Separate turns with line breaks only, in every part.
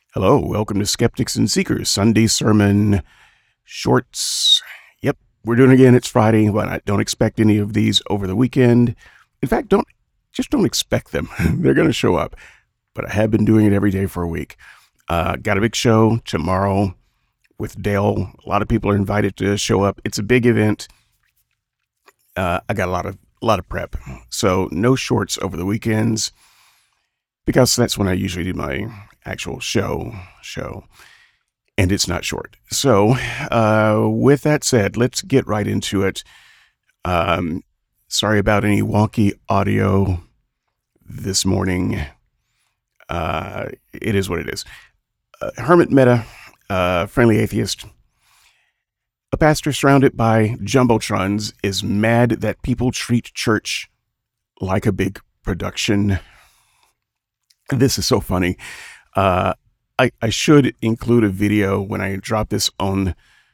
Hello, welcome to Skeptics and Seekers Sunday Sermon Shorts. Yep, we're doing it again. It's Friday, but I don't expect any of these over the weekend. In fact, don't expect them. They're going to show up. But I have been doing it every day for a week. Got a big show tomorrow with Dale. A lot of people are invited to show up. It's a big event. I got a lot of prep, so no shorts over the weekends because that's when I usually do my actual show, and it's not short. So, with that said, let's get right into it. Sorry about any wonky audio this morning. It is what it is. Hermit Meta, friendly atheist, a pastor surrounded by jumbotrons, is mad that people treat church like a big production. This is so funny. I should include a video when I drop this on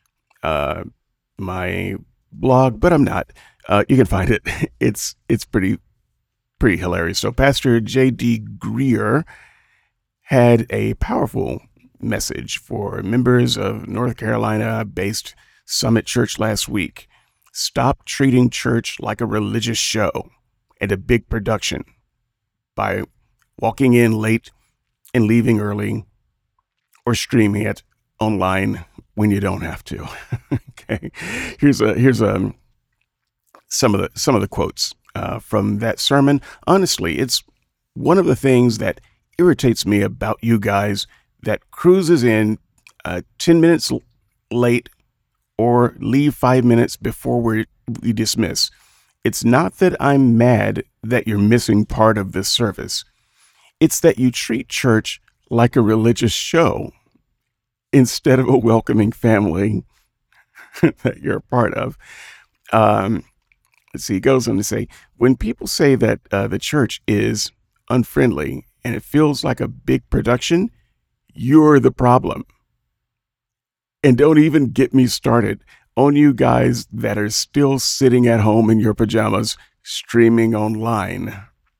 my blog, but I'm not. You can find it. It's pretty hilarious. So Pastor J.D. Greer had a powerful message for members of North Carolina-based Summit Church last week. Stop treating church like a religious show and a big production by walking in late and leaving early, or streaming it online when you don't have to. Okay, here's some of the quotes from that sermon. Honestly, it's one of the things that irritates me about you guys that cruises in 10 minutes late or leave 5 minutes before we dismiss. It's not that I'm mad that you're missing part of this service. It's that you treat church like a religious show instead of a welcoming family that you're a part of. Let's see, he goes on to say, when people say that the church is unfriendly and it feels like a big production, you're the problem. And don't even get me started on you guys that are still sitting at home in your pajamas streaming online.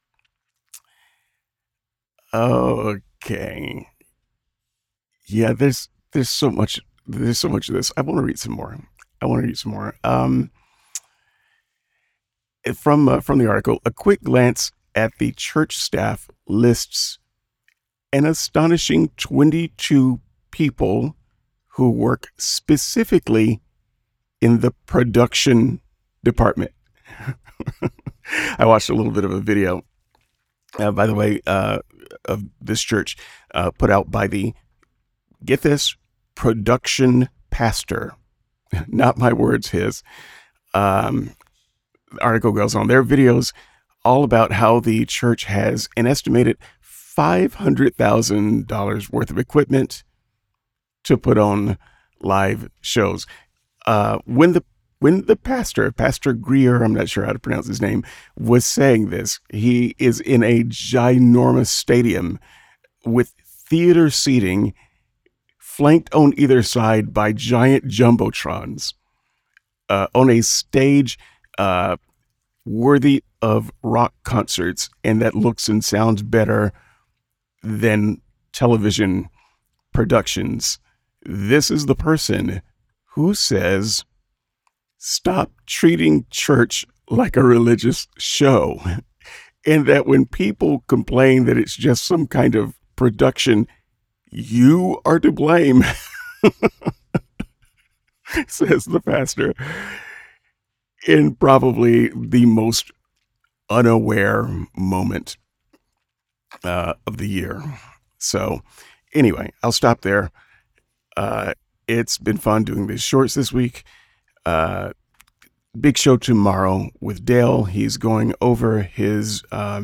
Okay. Yeah, there's so much of this. I want to read some more. From the article, a quick glance at the church staff lists an astonishing 22 people who work specifically in the production department. I watched a little bit of a video, by the way, of this church put out by the, get this, production pastor. Not my words, his. The article goes on. There are videos all about how the church has an estimated $500,000 worth of equipment to put on live shows. When the Pastor Greer, I'm not sure how to pronounce his name, was saying this, he is in a ginormous stadium with theater seating flanked on either side by giant jumbotrons on a stage worthy of rock concerts, and that looks and sounds better than television productions. This is the person who says, stop treating church like a religious show. And that when people complain that it's just some kind of production, you are to blame, says the pastor, in probably the most unaware moment of the year. So anyway, I'll stop there. It's been fun doing these shorts this week. Big show tomorrow with Dale. He's going over his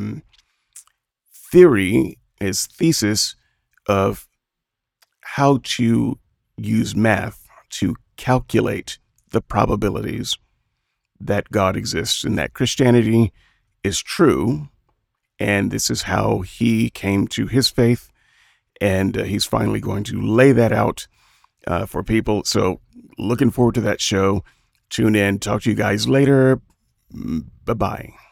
thesis of how to use math to calculate the probabilities that God exists and that Christianity is true. And this is how he came to his faith. And he's finally going to lay that out for people. So looking forward to that show. Tune in. Talk to you guys later. Bye-bye.